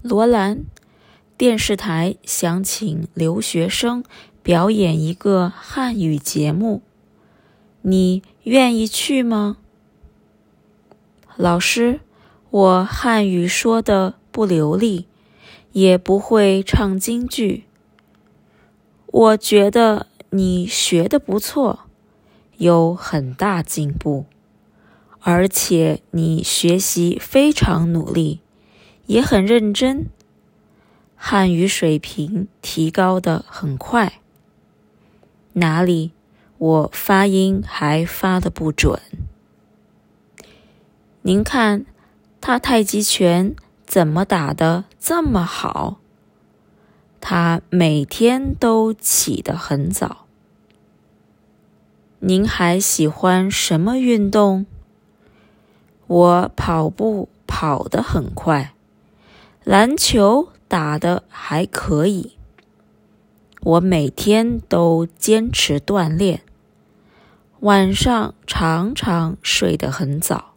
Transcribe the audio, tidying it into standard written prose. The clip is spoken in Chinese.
罗兰，电视台想请留学生表演一个汉语节目，你愿意去吗？老师，我汉语说得不流利，也不会唱京剧。我觉得你学得不错，有很大进步，而且你学习非常努力，也很认真，汉语水平提高得很快。哪里？我发音还发得不准。您看，他太极拳怎么打得这么好？他每天都起得很早。您还喜欢什么运动？我跑步跑得很快，篮球打得还可以。我每天都坚持锻炼，晚上常常睡得很早。